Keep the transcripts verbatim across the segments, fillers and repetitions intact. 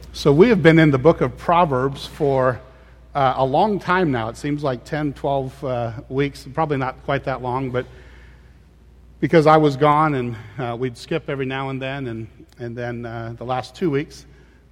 So we have been in the book of Proverbs for uh, a long time now. It seems like ten, twelve uh, weeks, probably not quite that long, but because I was gone and uh, we'd skip every now and then, and, and then uh, the last two weeks,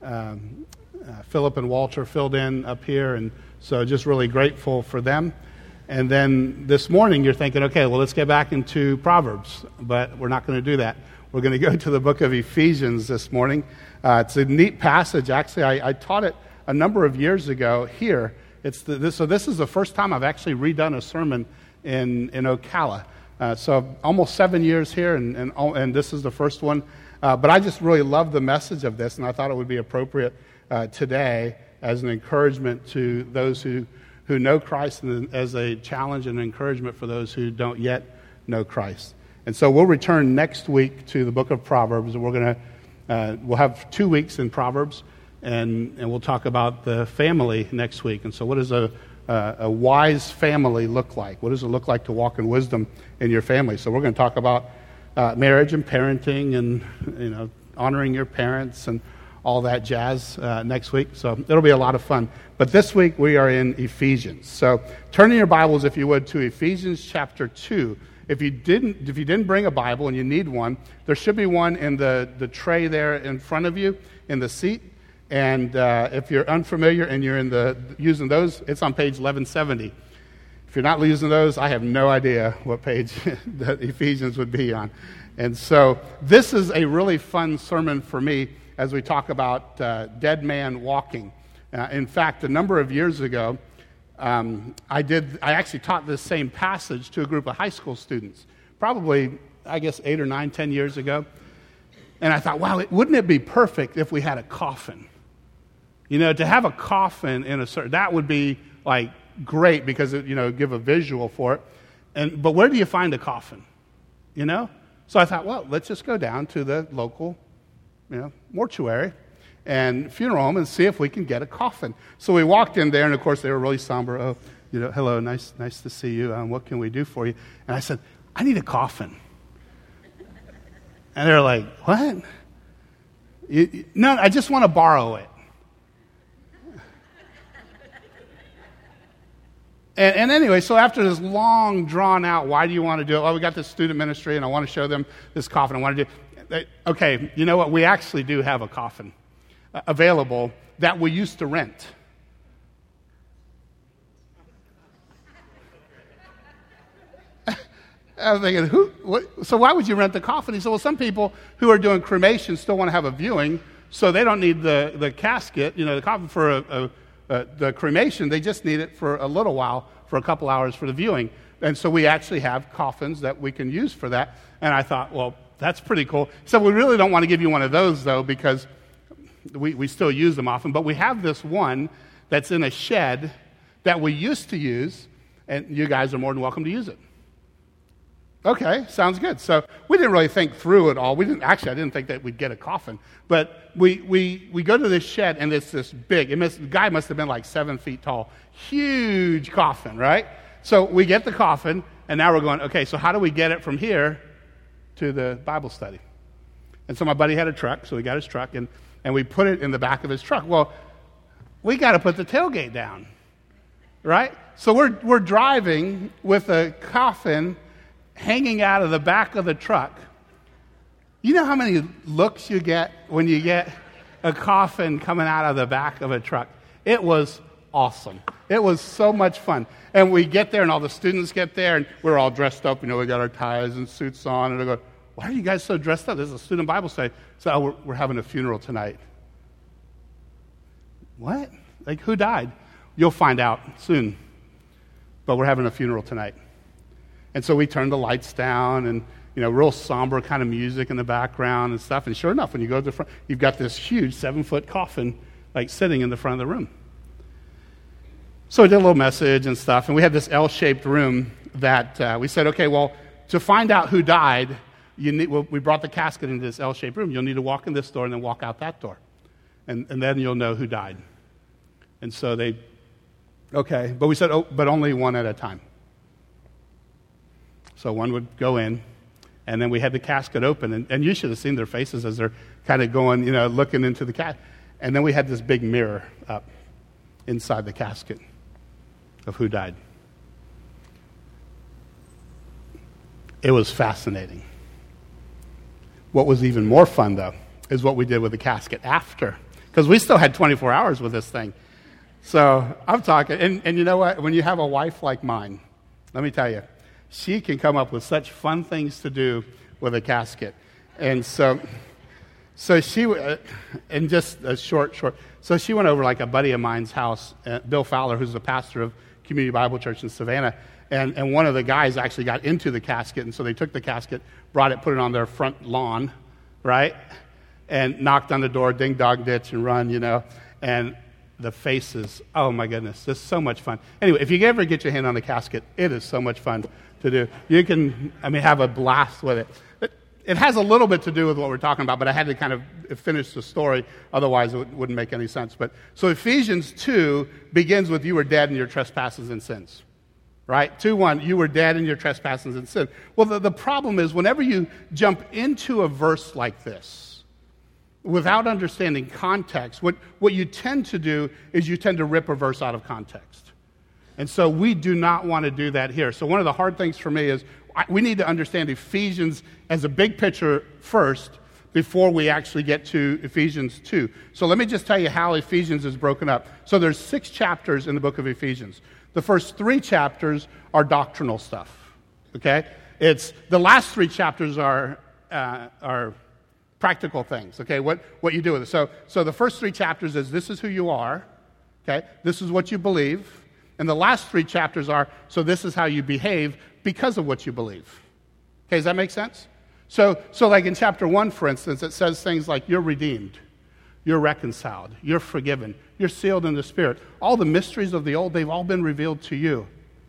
um, uh, Philip and Walter filled in up here, and so just really grateful for them. And then this morning you're thinking, okay, well, let's get back into Proverbs, but we're not going to do that. We're going to go to the book of Ephesians this morning. Uh, it's a neat passage. Actually, I, I taught it a number of years ago here. It's the, this, so this is the first time I've actually redone a sermon in, in Ocala. Uh, so almost seven years here, and, and, and this is the first one. Uh, but I just really love the message of this, and I thought it would be appropriate uh, today as an encouragement to those who, who know Christ, and as a challenge and encouragement for those who don't yet know Christ. And so we'll return next week to the book of Proverbs, and we're going to uh, we'll have two weeks in Proverbs, and, and we'll talk about the family next week. And so, what does a uh, a wise family look like? What does it look like to walk in wisdom in your family? So we're going to talk about uh, marriage and parenting, and you know, honoring your parents and all that jazz uh, next week. So it'll be a lot of fun. But this week we are in Ephesians. So turn in your Bibles, if you would, to Ephesians chapter two. If you didn't, if you didn't bring a Bible and you need one, there should be one in the, the tray there in front of you in the seat. And uh, if you're unfamiliar and you're in the using those, it's on page eleven seventy. If you're not using those, I have no idea what page that Ephesians would be on. And so this is a really fun sermon for me as we talk about uh, dead man walking. Uh, in fact, a number of years ago, Um, I did. I actually taught this same passage to a group of high school students, probably, I guess, eight or nine, ten years ago. And I thought, wow, it, wouldn't it be perfect if we had a coffin? You know, to have a coffin in a certain, that would be like great because it, you know, give a visual for it. And but where do you find a coffin? You know, so I thought, well, let's just go down to the local, you know, mortuary and funeral home and see if we can get a coffin. So we walked in there, and of course they were really somber. Oh, you know, hello, nice, nice to see you. Um, what can we do for you? And I said, I need a coffin. And they're like, what? You, you, no, I just want to borrow it. And, and anyway, so after this long, drawn out, why do you want to do it? Well, we got this student ministry, and I want to show them this coffin. I want to do. They, okay, you know what? We actually do have a coffin available that we used to rent. I was thinking, who? What, so why would you rent the coffin? He said, well, some people who are doing cremation still want to have a viewing, so they don't need the, the casket, you know, the coffin for a, a, a, the cremation. They just need it for a little while, for a couple hours for the viewing. And so we actually have coffins that we can use for that. And I thought, well, that's pretty cool. So we really don't want to give you one of those, though, because We, we still use them often, but we have this one that's in a shed that we used to use, and you guys are more than welcome to use it. Okay, sounds good. So we didn't really think through it all. We didn't actually. I didn't think that we'd get a coffin, but we we we go to this shed, and it's this big. It must, the guy must have been like seven feet tall, huge coffin, right? So we get the coffin, and now we're going. Okay, so how do we get it from here to the Bible study? And so my buddy had a truck, so we got his truck, and. And we put it in the back of his truck. Well, we got to put the tailgate down, right? So we're we're driving with a coffin hanging out of the back of the truck. You know how many looks you get when you get a coffin coming out of the back of a truck? It was awesome. It was so much fun. And we get there, and all the students get there, and we're all dressed up. You know, we got our ties and suits on, and they go, why are you guys so dressed up? This is a student Bible study. So oh, we're, we're having a funeral tonight. What? Like, who died? You'll find out soon. But we're having a funeral tonight. And so we turned the lights down, and, you know, real somber kind of music in the background and stuff. And sure enough, when you go to the front, you've got this huge seven-foot coffin, like, sitting in the front of the room. So we did a little message and stuff, and we had this L-shaped room that uh, we said, okay, well, to find out who died, You need, well, we brought the casket into this L-shaped room. You'll need to walk in this door and then walk out that door. And, and then you'll know who died. And so they, okay. But we said, oh, but only one at a time. So one would go in, and then we had the casket open. And, and you should have seen their faces as they're kind of going, you know, looking into the casket. And then we had this big mirror up inside the casket of who died. It was fascinating. What was even more fun, though, is what we did with the casket after. Because we still had twenty-four hours with this thing. So I'm talking, and, and you know what? When you have a wife like mine, let me tell you, she can come up with such fun things to do with a casket. And so, so she, uh, and just a short, short, so she went over like a buddy of mine's house, uh, Bill Fowler, who's the pastor of Community Bible Church in Savannah. And, and one of the guys actually got into the casket, and so they took the casket, brought it, put it on their front lawn, right? And knocked on the door, ding dong ditch, and run, you know. And the faces, oh my goodness, this is so much fun. Anyway, if you ever get your hand on the casket, it is so much fun to do. You can, I mean, have a blast with it. It, it has a little bit to do with what we're talking about, but I had to kind of finish the story, otherwise it wouldn't make any sense. But so Ephesians two begins with you were dead in your trespasses and sins. Right? two one, you were dead in your trespasses and sin. Well, the, the problem is whenever you jump into a verse like this, without understanding context, what, what you tend to do is you tend to rip a verse out of context. And so we do not want to do that here. So one of the hard things for me is I, we need to understand Ephesians as a big picture first before we actually get to Ephesians two. So let me just tell you how Ephesians is broken up. So there's six chapters in the book of Ephesians. The first three chapters are doctrinal stuff, okay? It's the last three chapters are uh, are practical things, okay? What what you do with it. So so the first three chapters is this is who you are, okay? This is what you believe, and the last three chapters are so this is how you behave because of what you believe. Okay, does that make sense? So so like in chapter one, for instance, it says things like you're redeemed. You're reconciled. You're forgiven. You're sealed in the Spirit. All the mysteries of the old, they've all been revealed to you.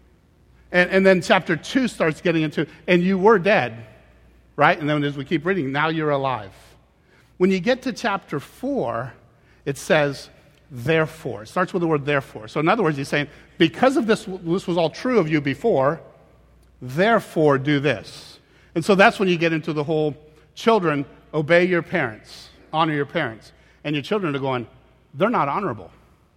And, and then chapter two starts getting into, and you were dead, right? And then as we keep reading, now you're alive. When you get to chapter four, it says, therefore. It starts with the word therefore. So in other words, he's saying, because of this, this was all true of you before, therefore do this. And so that's when you get into the whole, children, obey your parents, honor your parents. And your children are going, they're not honorable.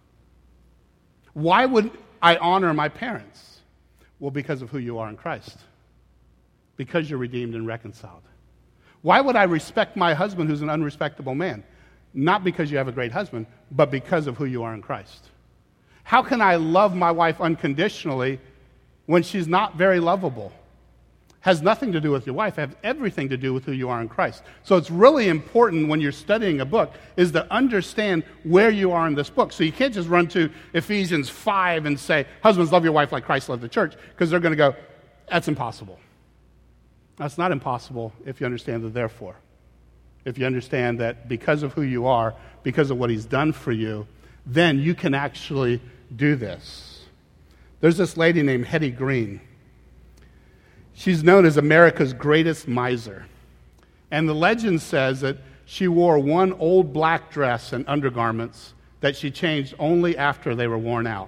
Why would I honor my parents? Well, because of who you are in Christ. Because you're redeemed and reconciled. Why would I respect my husband who's an unrespectable man? Not because you have a great husband, but because of who you are in Christ. How can I love my wife unconditionally when she's not very lovable? Has nothing to do with your wife, has everything to do with who you are in Christ. So it's really important when you're studying a book is to understand where you are in this book. So you can't just run to Ephesians five and say, husbands, love your wife like Christ loved the church, because they're going to go, that's impossible. That's not impossible if you understand the therefore. If you understand that because of who you are, because of what he's done for you, then you can actually do this. There's this lady named Hetty Green. She's known as America's greatest miser. And the legend says that she wore one old black dress and undergarments that she changed only after they were worn out.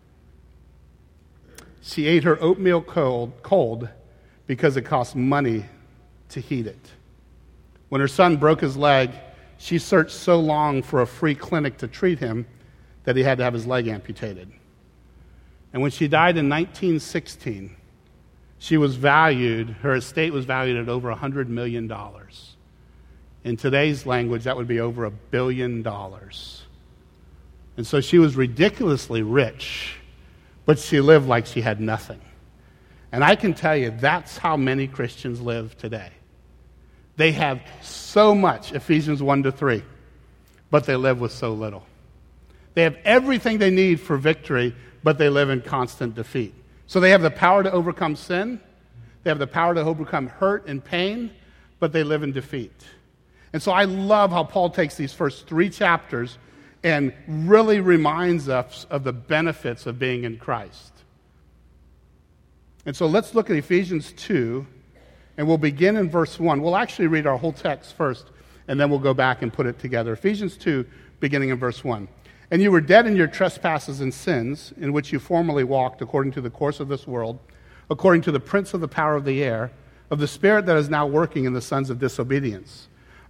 She ate her oatmeal cold, cold because it cost money to heat it. When her son broke his leg, she searched so long for a free clinic to treat him that he had to have his leg amputated. And when she died in nineteen sixteen, she was valued, her estate was valued at over one hundred million dollars. In today's language, that would be over a billion dollars. And so she was ridiculously rich, but she lived like she had nothing. And I can tell you, that's how many Christians live today. They have so much, Ephesians one to three, but they live with so little. They have everything they need for victory, but they live in constant defeat. So they have the power to overcome sin. They have the power to overcome hurt and pain, but they live in defeat. And so I love how Paul takes these first three chapters and really reminds us of the benefits of being in Christ. And so let's look at Ephesians two, and we'll begin in verse one. We'll actually read our whole text first, and then we'll go back and put it together. Ephesians two, beginning in verse one. And you were dead in your trespasses and sins, in which you formerly walked according to the course of this world, according to the prince of the power of the air, of the spirit that is now working in the sons of disobedience,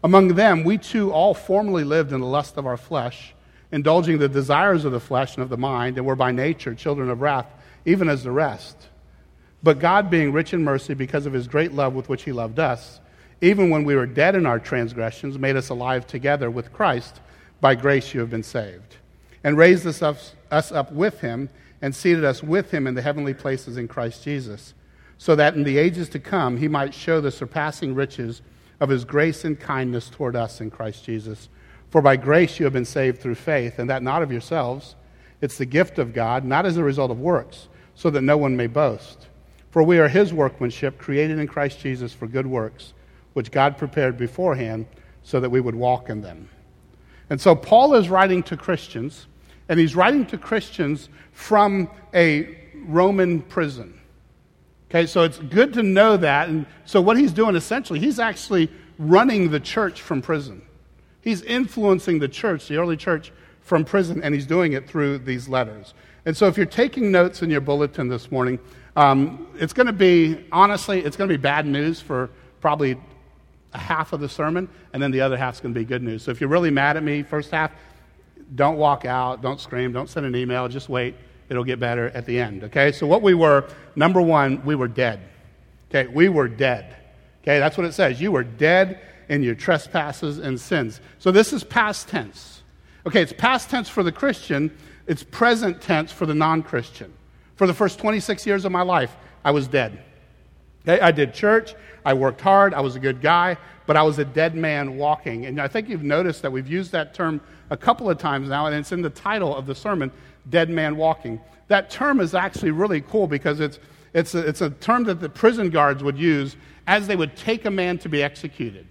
Among them, we too all formerly lived in the lust of our flesh, indulging the desires of the flesh and of the mind, and were by nature children of wrath, even as the rest. But God, being rich in mercy because of his great love with which he loved us, even when we were dead in our transgressions, made us alive together with Christ. By grace you have been saved. And raised us up, us up with him, and seated us with him in the heavenly places in Christ Jesus, so that in the ages to come he might show the surpassing riches of his grace and kindness toward us in Christ Jesus. For by grace you have been saved through faith, and that not of yourselves. It's the gift of God, not as a result of works, so that no one may boast. For we are his workmanship, created in Christ Jesus for good works, which God prepared beforehand so that we would walk in them. And so Paul is writing to Christians, and he's writing to Christians from a Roman prison. Okay, so it's good to know that. And so what he's doing essentially, he's actually running the church from prison. He's influencing the church, the early church, from prison, and he's doing it through these letters. And so if you're taking notes in your bulletin this morning, um, it's going to be, honestly, it's going to be bad news for probably a half of the sermon, and then the other half's going to be good news. So if you're really mad at me, first half, don't walk out, don't scream, don't send an email, just wait. It'll get better at the end, okay? So what we were, number one, we were dead. Okay, we were dead. Okay, that's what it says. You were dead in your trespasses and sins. So this is past tense. Okay, it's past tense for the Christian. It's present tense for the non-Christian. For the first twenty-six years of my life, I was dead. Okay, I did church. I worked hard. I was a good guy, but I was a dead man walking. And I think you've noticed that we've used that term a couple of times now, and it's in the title of the sermon, Dead Man Walking. That term is actually really cool because it's it's a, it's a term that the prison guards would use as they would take a man to be executed.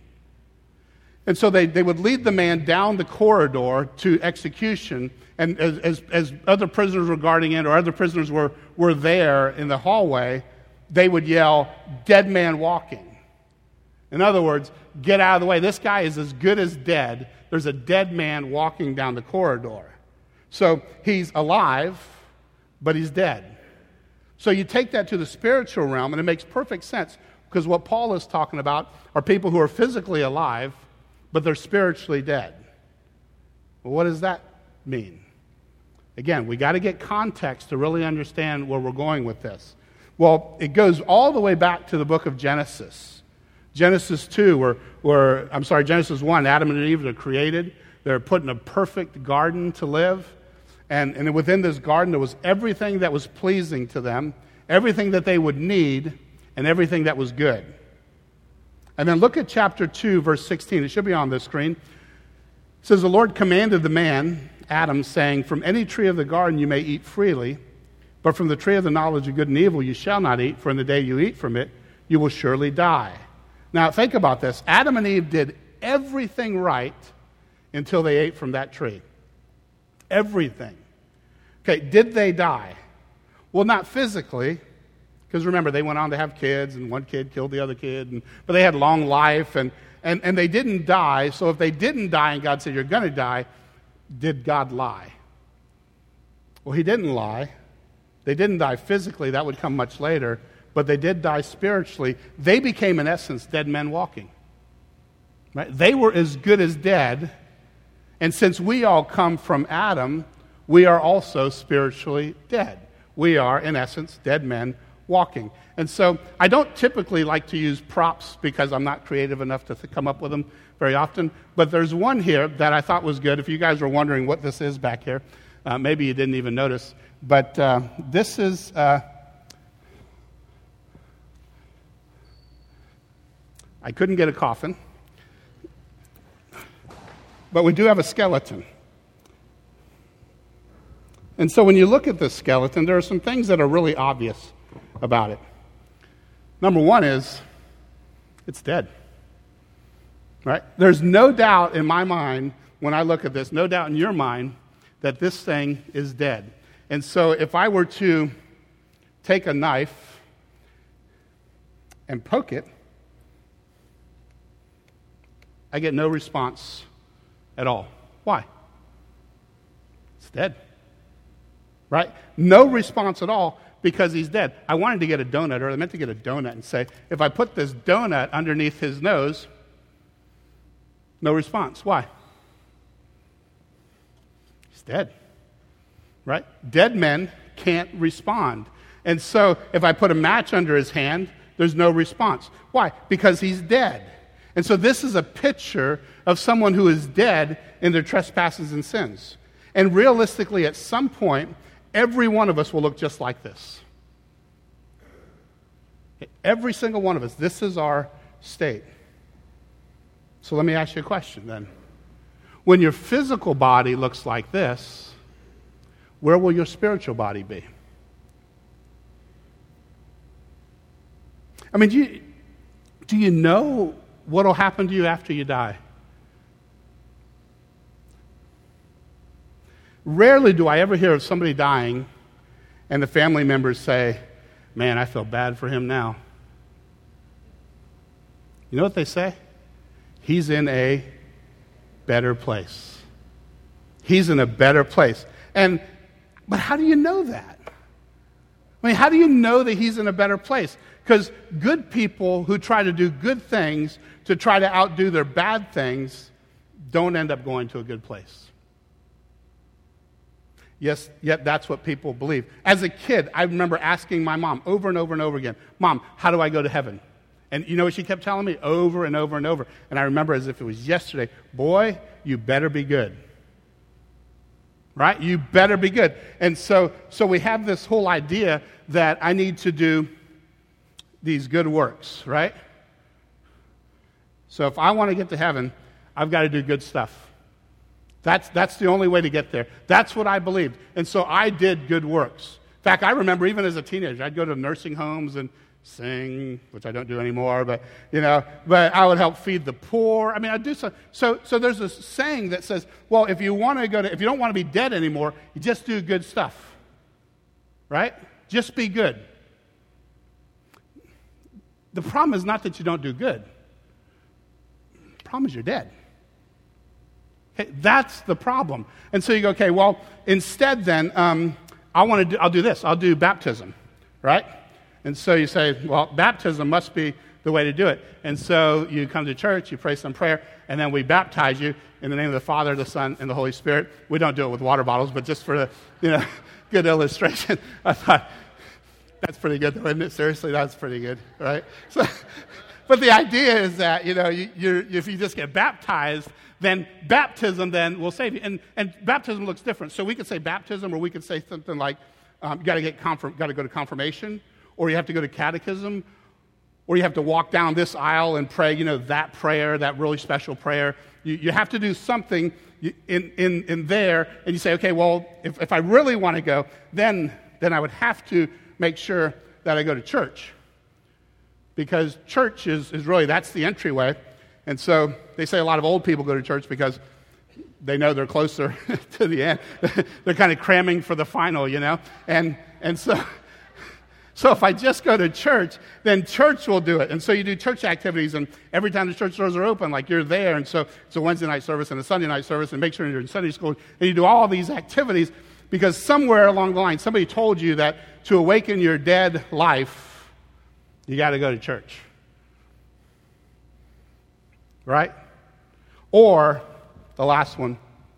And so they, they would lead the man down the corridor to execution, and as, as, as other prisoners were guarding it or other prisoners were, were there in the hallway, they would yell, "Dead man walking." In other words, get out of the way. This guy is as good as dead. There's a dead man walking down the corridor. So he's alive, but he's dead. So you take that to the spiritual realm, and it makes perfect sense, because what Paul is talking about are people who are physically alive, but they're spiritually dead. Well, what does that mean? Again, we got to get context to really understand where we're going with this. Well, it goes all the way back to the book of Genesis. Genesis two, where, where I'm sorry, Genesis one, Adam and Eve are created. They're put in a perfect garden to live. And, and within this garden, there was everything that was pleasing to them, everything that they would need, and everything that was good. And then look at chapter two, verse sixteen. It should be on this screen. It says, "The Lord commanded the man, Adam, saying, 'From any tree of the garden you may eat freely, but from the tree of the knowledge of good and evil you shall not eat, for in the day you eat from it, you will surely die.'" Now, think about this. Adam and Eve did everything right until they ate from that tree. Everything. Okay, did they die? Well, not physically, because remember, they went on to have kids, and one kid killed the other kid, and, but they had long life, and, and, and they didn't die. So if they didn't die and God said, "You're going to die," did God lie? Well, he didn't lie. They didn't die physically. That would come much later. But they did die spiritually. They became, in essence, dead men walking. Right? They were as good as dead. And since we all come from Adam, we are also spiritually dead. We are, in essence, dead men walking. And so I don't typically like to use props because I'm not creative enough to th- come up with them very often. But there's one here that I thought was good. If you guys were wondering what this is back here, uh, maybe you didn't even notice. But uh, this is... Uh, I couldn't get a coffin, but we do have a skeleton. And so when you look at this skeleton, there are some things that are really obvious about it. Number one is, it's dead. Right? There's no doubt in my mind, when I look at this, no doubt in your mind, that this thing is dead. And so if I were to take a knife and poke it, I get no response at all. Why? It's dead. Right? No response at all because he's dead. I wanted to get a donut, or I meant to get a donut and say, if I put this donut underneath his nose, No response. Why? He's dead. Right? Dead men can't respond. And so if I put a match under his hand, there's no response. Why? Because he's dead. And so this is a picture of someone who is dead in their trespasses and sins. And realistically, at some point, every one of us will look just like this. Every single one of us. This is our state. So let me ask you a question then. When your physical body looks like this, where will your spiritual body be? I mean, do you, do you know what will happen to you after you die? Rarely do I ever hear of somebody dying and the family members say, man, I feel bad for him now. You know what they say? He's in a better place. He's in a better place. And, but how do you know that? I mean, how do you know that he's in a better place? Because good people who try to do good things to try to outdo their bad things don't end up going to a good place. Yes, yet that's what people believe. As a kid, I remember asking my mom over and over and over again, Mom, how do I go to heaven? And you know what she kept telling me over and over and over? And I remember as if it was yesterday, boy, you better be good. Right? You better be good. And so, so we have this whole idea that I need to do these good works, right? So if I want to get to heaven, I've got to do good stuff. That's, that's the only way to get there. That's what I believed. And so I did good works. In fact, I remember even as a teenager, I'd go to nursing homes and sing, which I don't do anymore, but, you know, but I would help feed the poor. I mean, I'd do so. So, so there's this saying that says, well, if you want to go to, if you don't want to be dead anymore, you just do good stuff. Right? Just be good. The problem is not that you don't do good. The problem is you're dead. Okay, that's the problem. And so you go, okay, well, instead then, um, I want to do, I'll do this. I'll do baptism, right? And so you say, well, baptism must be the way to do it. And so you come to church, you pray some prayer, and then we baptize you in the name of the Father, the Son, and the Holy Spirit. We don't do it with water bottles, but just for the, you know, good illustration, I thought, that's pretty good, though, isn't it? Seriously, that's pretty good, right? So, but the idea is that, you know, you, you're, if you just get baptized, then baptism then will save you. And, and baptism looks different. So we could say baptism, or we could say something like, um, you got to get confirm, got to go to confirmation, or you have to go to catechism, or you have to walk down this aisle and pray, you know, that prayer, that really special prayer. You, you have to do something in, in, in there, and you say, okay, well, if, if I really want to go, then, then I would have to make sure that I go to church. Because church is, is really, that's the entryway. And so they say a lot of old people go to church because they know they're closer to the end. They're kind of cramming for the final, you know. And and so, so if I just go to church, then church will do it. And so you do church activities, and every time the church doors are open, like you're there. And so it's a Wednesday night service and a Sunday night service, and make sure you're in Sunday school. And you do all of these activities because somewhere along the line, somebody told you that to awaken your dead life, you got to go to church. Right? Or, the last one,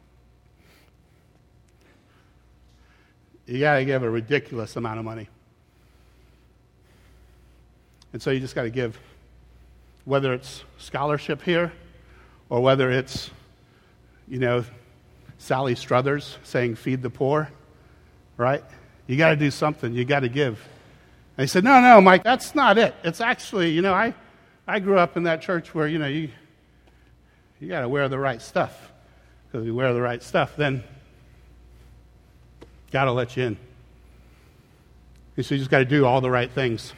you got to give a ridiculous amount of money. And so you just got to give, whether it's scholarship here, or whether it's, you know, Sally Struthers saying, feed the poor, right? You got to do something. You got to give. And he said, no, no, Mike, that's not it. It's actually, you know, I, I grew up in that church where, you know, you you got to wear the right stuff. Because if you wear the right stuff, then God will let you in. And so you just got to do all the right things.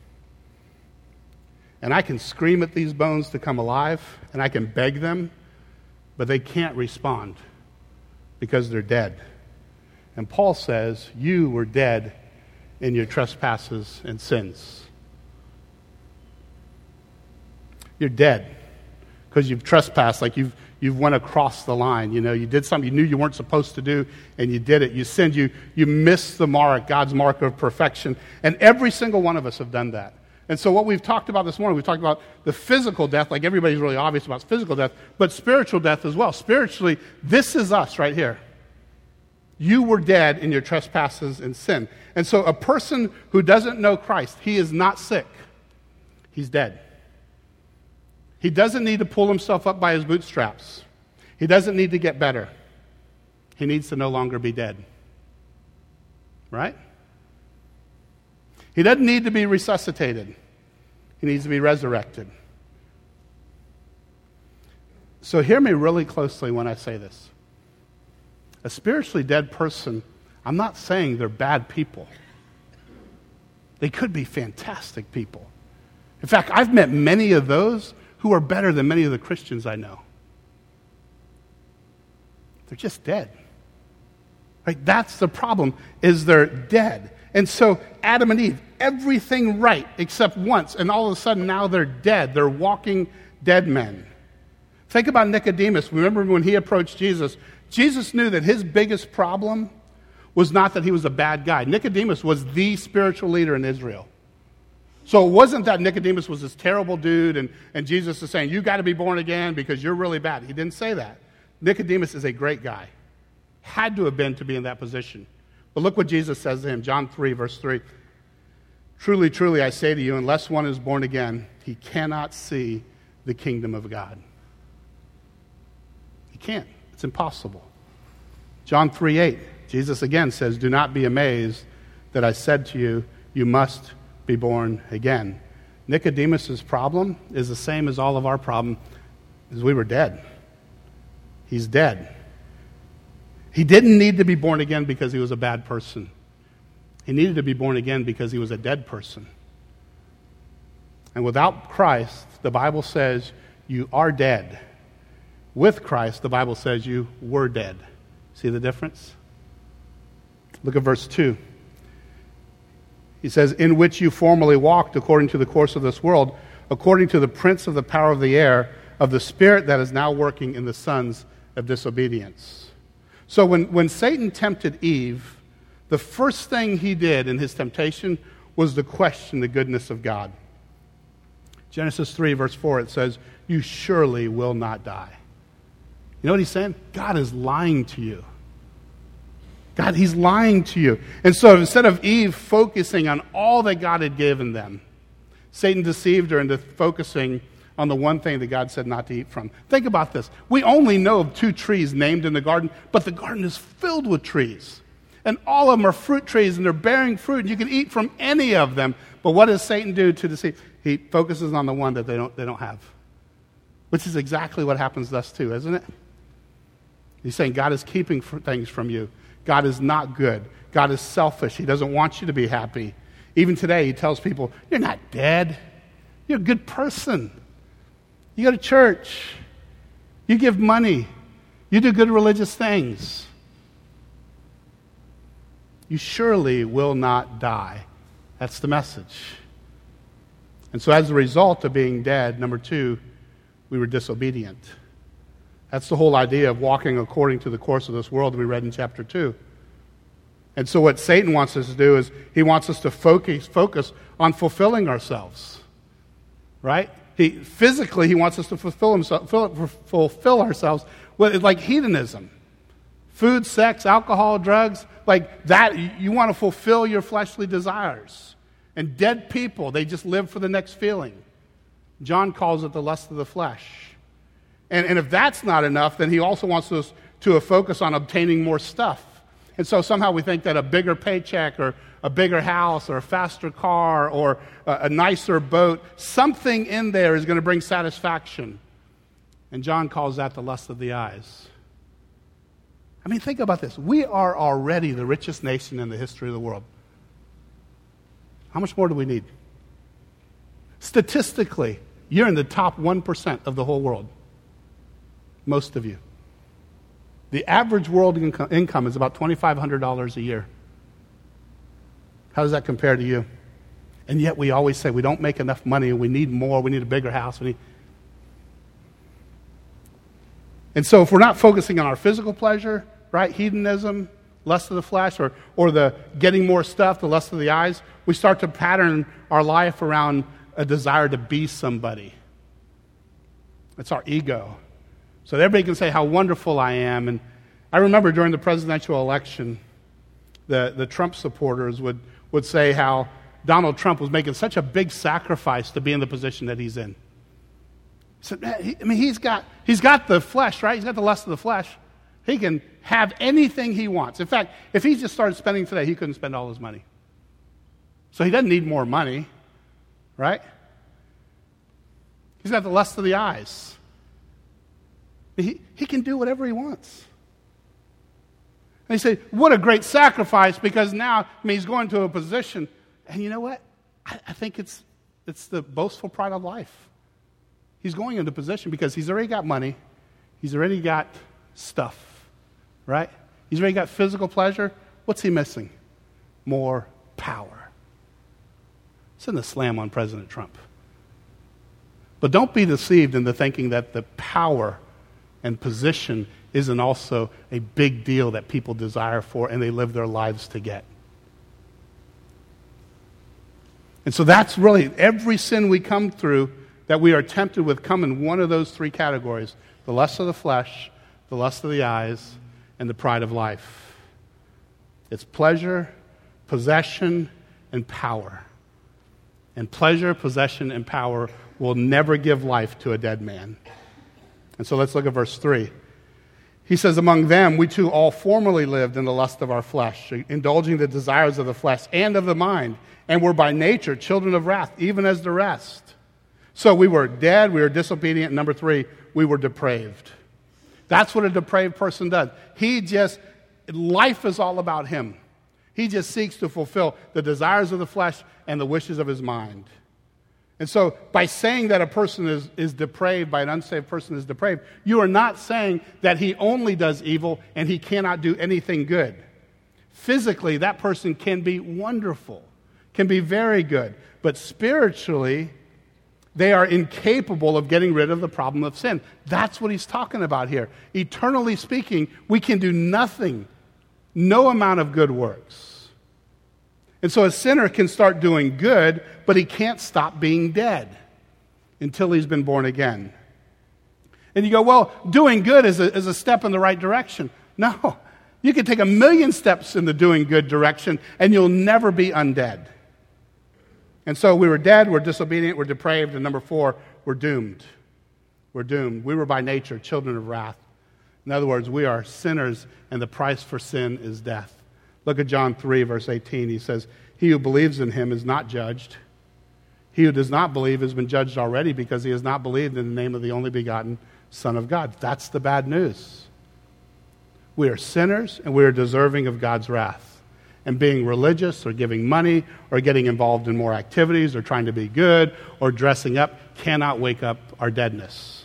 And I can scream at these bones to come alive, and I can beg them, but they can't respond because they're dead. And Paul says, you were dead in your trespasses and sins. You're dead because you've trespassed, like you've you've went across the line. You know, you did something you knew you weren't supposed to do, and you did it. You sinned. You you missed the mark, God's mark of perfection. And every single one of us have done that. And so what we've talked about this morning, we've talked about the physical death, like everybody's really obvious about physical death, but spiritual death as well. Spiritually, this is us right here. You were dead in your trespasses and sin. And so a person who doesn't know Christ, he is not sick. He's dead. He doesn't need to pull himself up by his bootstraps. He doesn't need to get better. He needs to no longer be dead. Right? He doesn't need to be resuscitated. He needs to be resurrected. So hear me really closely when I say this. A spiritually dead person, I'm not saying they're bad people. They could be fantastic people. In fact, I've met many of those who are better than many of the Christians I know. They're just dead. Right? That's the problem, is they're dead. And so Adam and Eve, everything right except once, and all of a sudden now they're dead. They're walking dead men. Think about Nicodemus. Remember when he approached Jesus? Jesus knew that his biggest problem was not that he was a bad guy. Nicodemus was the spiritual leader in Israel. So it wasn't that Nicodemus was this terrible dude and, and Jesus is saying, you got to be born again because you're really bad. He didn't say that. Nicodemus is a great guy. Had to have been to be in that position. But look what Jesus says to him, John three, verse three. Truly, truly, I say to you, unless one is born again, he cannot see the kingdom of God. He can't. It's impossible. John three eight, Jesus again says, do not be amazed that I said to you, you must be born again. Nicodemus' problem is the same as all of our problem, is we were dead. He's dead. He didn't need to be born again because he was a bad person. He needed to be born again because he was a dead person. And without Christ, the Bible says you are dead. With Christ, the Bible says you were dead. See the difference? Look at verse two. He says, in which you formerly walked according to the course of this world, according to the prince of the power of the air, of the spirit that is now working in the sons of disobedience. So when, when Satan tempted Eve, the first thing he did in his temptation was to question the goodness of God. Genesis three, verse four, it says, you surely will not die. You know what he's saying? God is lying to you. God, he's lying to you. And so instead of Eve focusing on all that God had given them, Satan deceived her into focusing on the one thing that God said not to eat from. Think about this. We only know of two trees named in the garden, but the garden is filled with trees. And all of them are fruit trees, and they're bearing fruit, and you can eat from any of them. But what does Satan do to deceive? He focuses on the one that they don't, they don't have, which is exactly what happens to us too, isn't it? He's saying God is keeping things from you. God is not good. God is selfish. He doesn't want you to be happy. Even today, he tells people, you're not dead. You're a good person. You go to church. You give money. You do good religious things. You surely will not die. That's the message. And so as a result of being dead, number two, we were disobedient. That's the whole idea of walking according to the course of this world that we read in chapter two. And so what Satan wants us to do is he wants us to focus, focus on fulfilling ourselves. Right? He, physically, he wants us to fulfill, himself, fulfill ourselves with like hedonism. Food, sex, alcohol, drugs, like that. You want to fulfill your fleshly desires. And dead people, they just live for the next feeling. John calls it the lust of the flesh. And, and if that's not enough, then he also wants us to a focus on obtaining more stuff. And so somehow we think that a bigger paycheck or a bigger house or a faster car or a, a nicer boat, something in there is going to bring satisfaction. And John calls that the lust of the eyes. I mean, think about this. We are already the richest nation in the history of the world. How much more do we need? Statistically, you're in the top one percent of the whole world. Most of you. The average world income, income is about twenty-five hundred dollars a year. How does that compare to you? And yet we always say we don't make enough money, we need more, we need a bigger house. We need... And so if we're not focusing on our physical pleasure, right, hedonism, lust of the flesh, or, or the getting more stuff, the lust of the eyes, we start to pattern our life around a desire to be somebody. It's our ego. So that everybody can say how wonderful I am. And I remember during the presidential election, the, the Trump supporters would, would say how Donald Trump was making such a big sacrifice to be in the position that he's in. So, I mean, he's got, he's got the flesh, right? He's got the lust of the flesh. He can have anything he wants. In fact, if he just started spending today, he couldn't spend all his money. So he doesn't need more money, right? He's got the lust of the eyes. He, he can do whatever he wants. And you say, what a great sacrifice, because now, I mean, he's going to a position. And you know what? I, I think it's it's the boastful pride of life. He's going into position because he's already got money. He's already got stuff, right? He's already got physical pleasure. What's he missing? More power. Send a slam on President Trump. But don't be deceived into thinking that the power and position isn't also a big deal that people desire for and they live their lives to get. And so that's really every sin we come through that we are tempted with come in one of those three categories: the lust of the flesh, the lust of the eyes, and the pride of life. It's pleasure, possession, and power. And pleasure, possession, and power will never give life to a dead man. And so let's look at verse three. He says, among them we too all formerly lived in the lust of our flesh, indulging the desires of the flesh and of the mind, and were by nature children of wrath, even as the rest. So we were dead, we were disobedient. Number three, we were depraved. That's what a depraved person does. He just, life is all about him. He just seeks to fulfill the desires of the flesh and the wishes of his mind. And so by saying that a person is, is depraved, by an unsaved person is depraved, you are not saying that he only does evil and he cannot do anything good. Physically, that person can be wonderful, can be very good. But spiritually, they are incapable of getting rid of the problem of sin. That's what he's talking about here. Eternally speaking, we can do nothing, no amount of good works. And so a sinner can start doing good, but he can't stop being dead until he's been born again. And you go, well, doing good is a, is a step in the right direction. No, you can take a million steps in the doing good direction, and you'll never be undead. And so we were dead, we're disobedient, we're depraved, and number four, we're doomed. We're doomed. We were by nature children of wrath. In other words, we are sinners, and the price for sin is death. Look at John three, verse eighteen. He says, he who believes in him is not judged. He who does not believe has been judged already because he has not believed in the name of the only begotten Son of God. That's the bad news. We are sinners, and we are deserving of God's wrath. And being religious or giving money or getting involved in more activities or trying to be good or dressing up cannot wake up our deadness.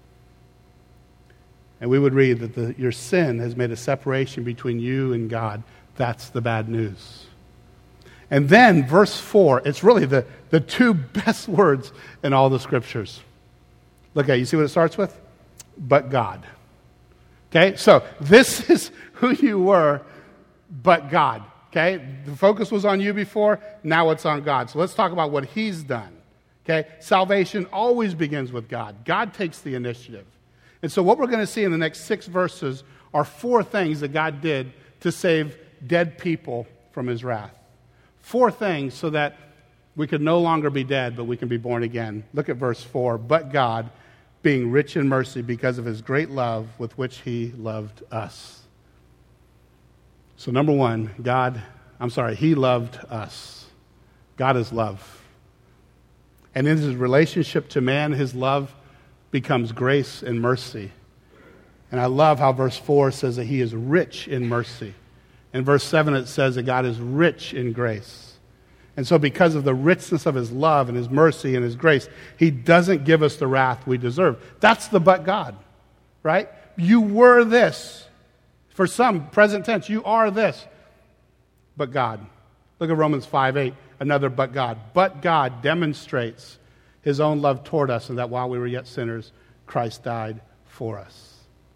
And we would read that the, your sin has made a separation between you and God. That's the bad news. And then verse four, it's really the, the two best words in all the scriptures. Look at it. You see what it starts with? But God. Okay, so this is who you were, but God. Okay, the focus was on you before, now it's on God. So let's talk about what he's done. Okay, salvation always begins with God. God takes the initiative. And so what we're going to see in the next six verses are four things that God did to save dead people from his wrath. Four things so that we could no longer be dead, but we can be born again. Look at verse four. But God, being rich in mercy because of his great love with which he loved us. So number one, God, I'm sorry, he loved us. God is love. And in his relationship to man, his love becomes grace and mercy. And I love how verse four says that he is rich in mercy. In verse seven it says that God is rich in grace. And so because of the richness of his love and his mercy and his grace, he doesn't give us the wrath we deserve. That's the but God, right? You were this. For some, present tense, you are this, but God. Look at Romans five eight, another but God. But God demonstrates his own love toward us, and that while we were yet sinners, Christ died for us.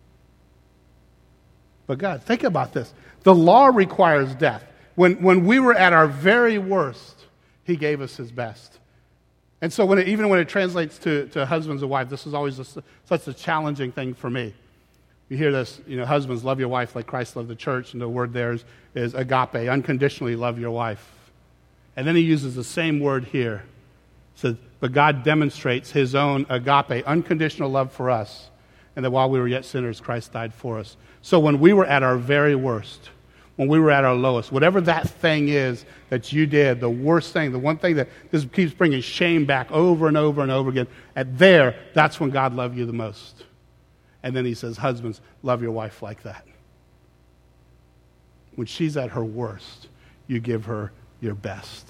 But God, think about this. The law requires death. When, when we were at our very worst, he gave us his best. And so when it, even when it translates to, to husbands and wives, this is always a, such a challenging thing for me. You hear this, you know, husbands, love your wife like Christ loved the church, and the word there is, is agape, unconditionally love your wife. And then he uses the same word here. He says, but God demonstrates his own agape, unconditional love for us, and that while we were yet sinners, Christ died for us. So when we were at our very worst, when we were at our lowest, whatever that thing is that you did, the worst thing, the one thing that just keeps bringing shame back over and over and over again, at there, that's when God loved you the most. And then he says, husbands, love your wife like that. When she's at her worst, you give her your best.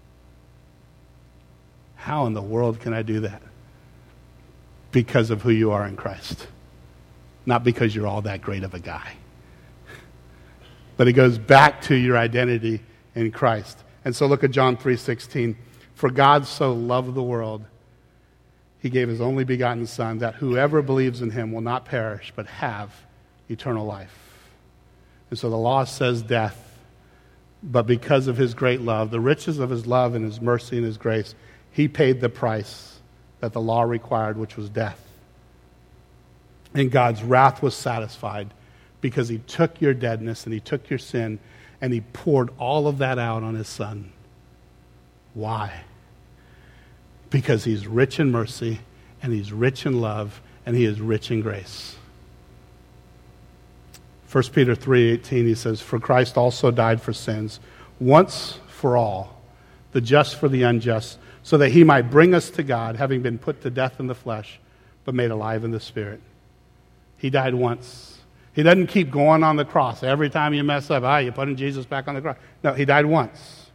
How in the world can I do that? Because of who you are in Christ. Not because you're all that great of a guy. But it goes back to your identity in Christ. And so look at John three sixteen. For God so loved the world, he gave his only begotten Son, that whoever believes in him will not perish, but have eternal life. And so the law says death, but because of his great love, the riches of his love and his mercy and his grace, he paid the price that the law required, which was death. And God's wrath was satisfied because he took your deadness and he took your sin and he poured all of that out on his Son. Why? Because he's rich in mercy and he's rich in love and he is rich in grace. First Peter three eighteen, he says, for Christ also died for sins once for all, the just for the unjust, so that he might bring us to God, having been put to death in the flesh, but made alive in the Spirit. He died once. He doesn't keep going on the cross. Every time you mess up, ah, you're putting Jesus back on the cross. No, he died once.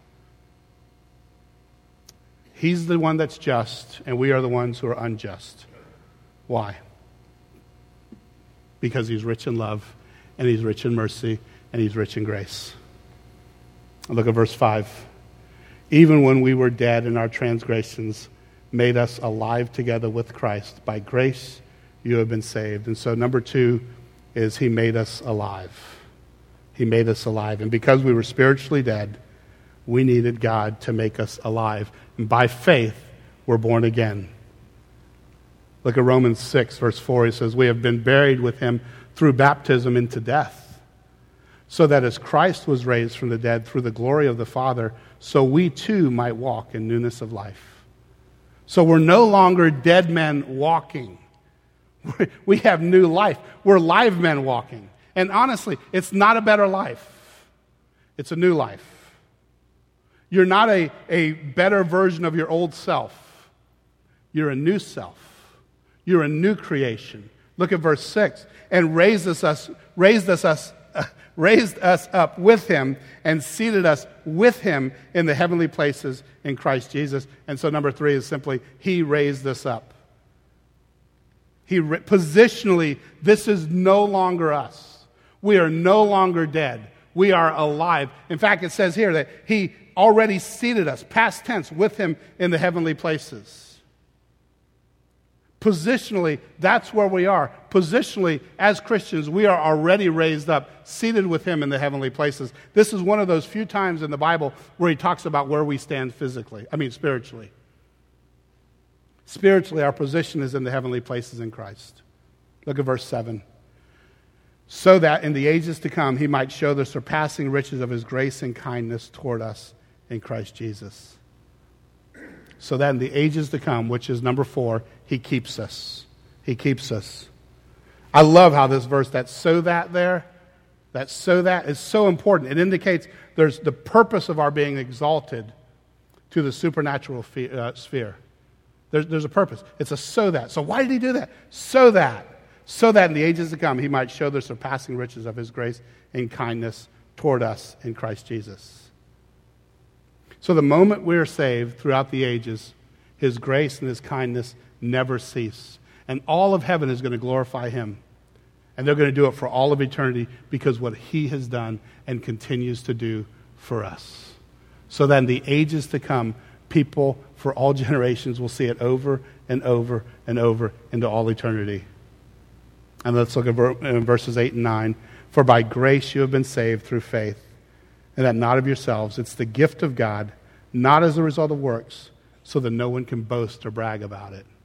He's the one that's just, and we are the ones who are unjust. Why? Because he's rich in love, and he's rich in mercy, and he's rich in grace. Look at verse five. Even when we were dead in our transgressions, made us alive together with Christ. By grace you have been saved. And so number two is he made us alive. He made us alive. And because we were spiritually dead, we needed God to make us alive. And by faith, we're born again. Look at Romans six, verse four. He says, we have been buried with him through baptism into death, so that as Christ was raised from the dead through the glory of the Father, so we too might walk in newness of life. So we're no longer dead men walking. We have new life. We're live men walking. And honestly, it's not a better life. It's a new life. You're not a, a better version of your old self. You're a new self. You're a new creation. Look at verse six. And raised us, us, raised us, us uh, raised us up with him and seated us with him in the heavenly places in Christ Jesus. And so number three is simply, he raised us up. He positionally, this is no longer us. We are no longer dead. We are alive. In fact, it says here that he already seated us, past tense, with him in the heavenly places. Positionally, that's where we are. Positionally, as Christians, we are already raised up, seated with him in the heavenly places. This is one of those few times in the Bible where he talks about where we stand physically, I mean spiritually. Spiritually, our position is in the heavenly places in Christ. Look at verse seven. So that in the ages to come, he might show the surpassing riches of his grace and kindness toward us in Christ Jesus. So that in the ages to come, which is number four, he keeps us. He keeps us. I love how this verse, that so that there, that so that is so important. It indicates there's the purpose of our being exalted to the supernatural fe- uh, sphere. There's, there's a purpose. It's a so that. So why did he do that? So that. So that in the ages to come, he might show the surpassing riches of his grace and kindness toward us in Christ Jesus. So the moment we are saved throughout the ages, his grace and his kindness never cease. And all of heaven is going to glorify him. And they're going to do it for all of eternity because what he has done and continues to do for us. So that in the ages to come, people for all generations will see it over and over and over into all eternity. And let's look at verses eight and nine. For by grace you have been saved through faith, and that not of yourselves. It's the gift of God, not as a result of works, so that no one can boast or brag about it.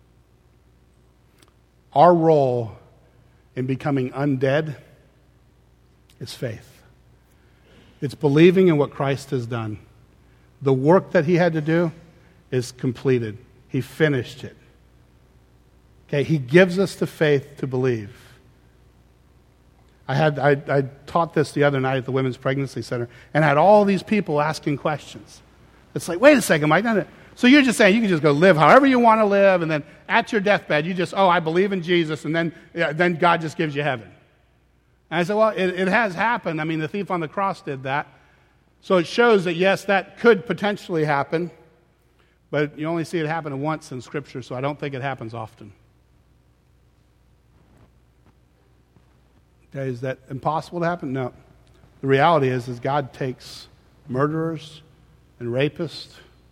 Our role in becoming undead is faith. It's believing in what Christ has done. The work that he had to do is completed. He finished it. Okay, he gives us the faith to believe. I had I, I taught this the other night at the Women's Pregnancy Center, and I had all these people asking questions. It's like, wait a second, Mike. So you're just saying you can just go live however you want to live, and then at your deathbed, you just, oh, I believe in Jesus, and then, yeah, then God just gives you heaven. And I said, well, it, it has happened. I mean, the thief on the cross did that. So it shows that, yes, that could potentially happen, but you only see it happen once in Scripture, so I don't think it happens often. Okay, is that impossible to happen? No. The reality is, is God takes murderers and rapists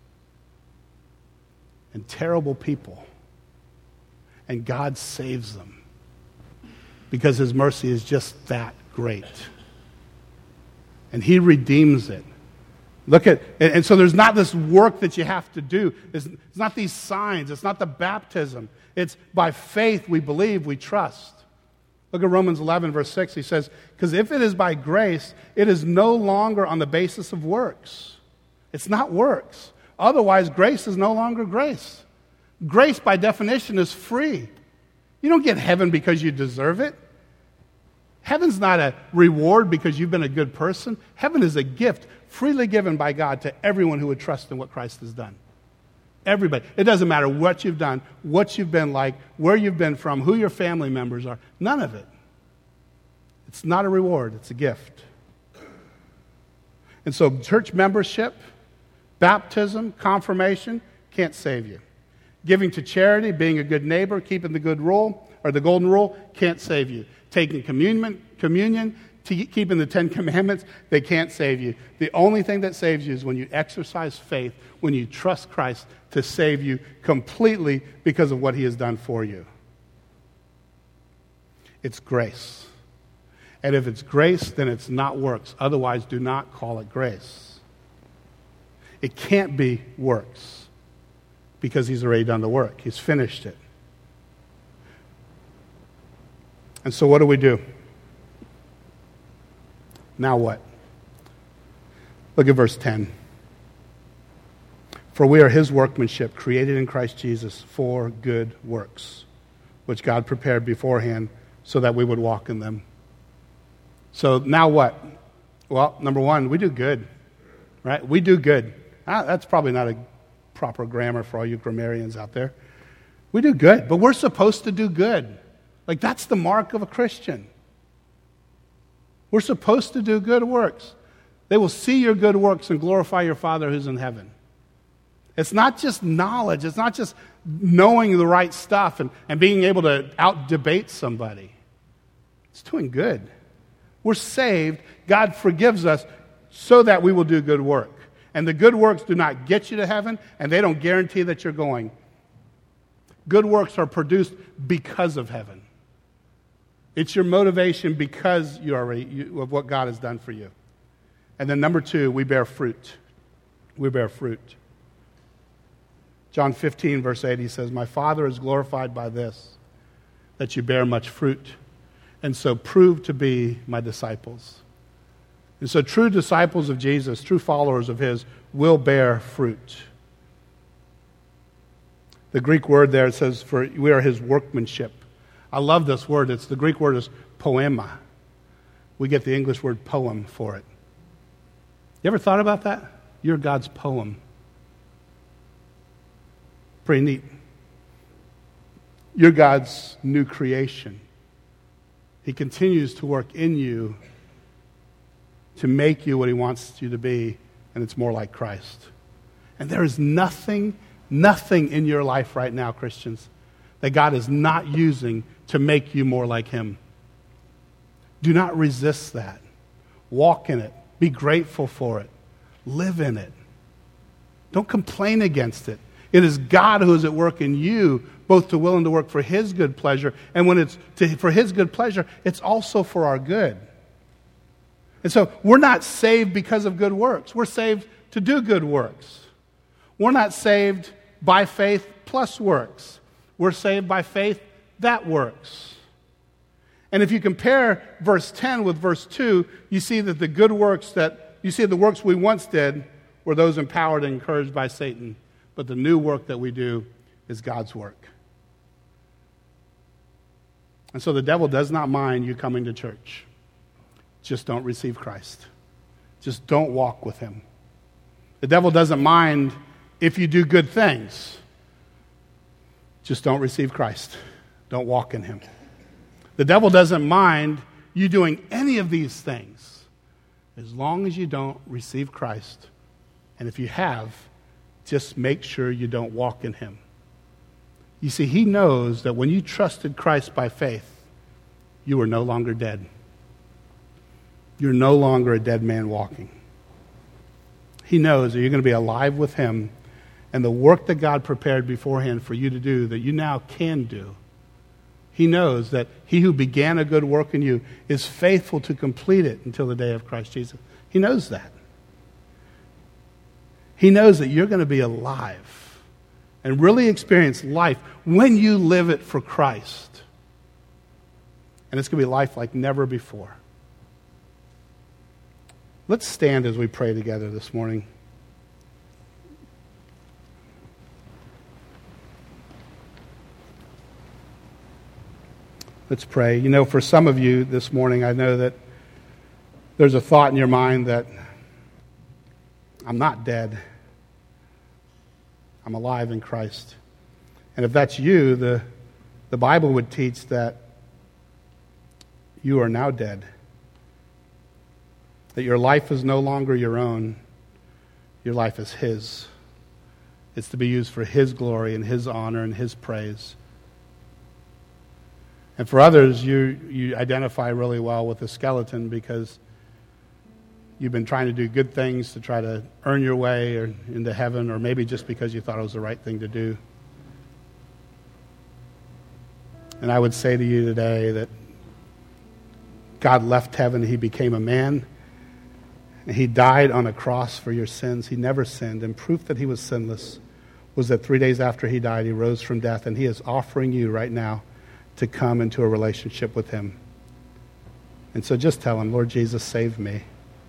and terrible people, and God saves them because his mercy is just that great. And he redeems it. Look at, and, and so there's not this work that you have to do. It's, it's not these signs. It's not the baptism. It's by faith we believe, we trust. Look at Romans eleven, verse six. He says, because if it is by grace, it is no longer on the basis of works. It's not works. Otherwise, grace is no longer grace. Grace, by definition, is free. You don't get heaven because you deserve it. Heaven's not a reward because you've been a good person. Heaven is a gift freely given by God to everyone who would trust in what Christ has done. Everybody. It doesn't matter what you've done, what you've been like, where you've been from, who your family members are. None of it. It's not a reward. It's a gift. And so church membership, baptism, confirmation can't save you. Giving to charity, being a good neighbor, keeping the good rule, or the golden rule, can't save you. Taking communion, communion, t- keeping the Ten Commandments, they can't save you. The only thing that saves you is when you exercise faith, when you trust Christ to save you completely because of what he has done for you. It's grace. And if it's grace, then it's not works. Otherwise, do not call it grace. It can't be works because he's already done the work. He's finished it. And so what do we do? Now what? Look at verse ten. For we are his workmanship, created in Christ Jesus for good works, which God prepared beforehand so that we would walk in them. So now what? Well, number one, we do good, right? We do good. Ah, that's probably not a proper grammar for all you grammarians out there. We do good, but we're supposed to do good. Like, that's the mark of a Christian. We're supposed to do good works. They will see your good works and glorify your Father who's in heaven. It's not just knowledge. It's not just knowing the right stuff and, and being able to out-debate somebody. It's doing good. We're saved. God forgives us so that we will do good work. And the good works do not get you to heaven, and they don't guarantee that you're going. Good works are produced because of heaven. It's your motivation because you already you, of what God has done for you. And then number two, we bear fruit. We bear fruit. John fifteen, verse eight, he says, my Father is glorified by this, that you bear much fruit, and so prove to be my disciples. And so true disciples of Jesus, true followers of his, will bear fruit. The Greek word there, it says, for we are his workmanship. I love this word. It's the Greek word is poema. We get the English word poem for it. You ever thought about that? You're God's poem. Pretty neat. You're God's new creation. He continues to work in you to make you what he wants you to be, and it's more like Christ. And there is nothing, nothing in your life right now, Christians, that God is not using to make you more like him. Do not resist that. Walk in it. Be grateful for it. Live in it. Don't complain against it. It is God who is at work in you, both to will and to work for his good pleasure. And when it's to, for his good pleasure, it's also for our good. And so we're not saved because of good works. We're saved to do good works. We're not saved by faith plus works. We're saved by faith that works. And if you compare verse ten with verse two, you see that the good works that, you see the works we once did were those empowered and encouraged by Satan. But the new work that we do is God's work. And so the devil does not mind you coming to church. Just don't receive Christ. Just don't walk with him. The devil doesn't mind if you do good things. Just don't receive Christ. Don't walk in him. The devil doesn't mind you doing any of these things as long as you don't receive Christ. And if you have, just make sure you don't walk in him. You see, he knows that when you trusted Christ by faith, you are no longer dead. You're no longer a dead man walking. He knows that you're going to be alive with him, and the work that God prepared beforehand for you to do that you now can do. He knows that he who began a good work in you is faithful to complete it until the day of Christ Jesus. He knows that. He knows that you're going to be alive and really experience life when you live it for Christ. And it's going to be life like never before. Let's stand as we pray together this morning. Let's pray. You know, for some of you this morning, I know that there's a thought in your mind that I'm not dead. I'm alive in Christ. And if that's you, the, the Bible would teach that you are now dead. That your life is no longer your own. Your life is his. It's to be used for his glory and his honor and his praise. And for others, you, you identify really well with the skeleton because you've been trying to do good things to try to earn your way or into heaven, or maybe just because you thought it was the right thing to do. And I would say to you today that God left heaven, he became a man, and he died on a cross for your sins. He never sinned, and proof that he was sinless was that three days after he died, he rose from death, and he is offering you right now to come into a relationship with him. And so just tell him, Lord Jesus, save me.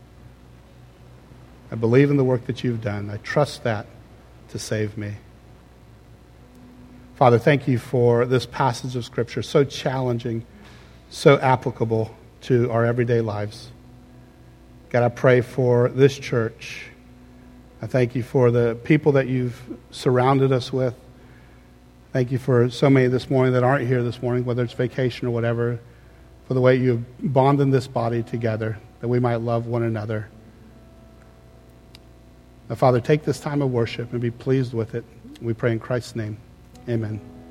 I believe in the work that you've done. I trust that to save me. Father, thank you for this passage of Scripture, so challenging, so applicable to our everyday lives. God, I pray for this church. I thank you for the people that you've surrounded us with. Thank you for so many this morning that aren't here this morning, whether it's vacation or whatever, for the way you've bonded this body together, that we might love one another. Now, Father, take this time of worship and be pleased with it. We pray in Christ's name. Amen.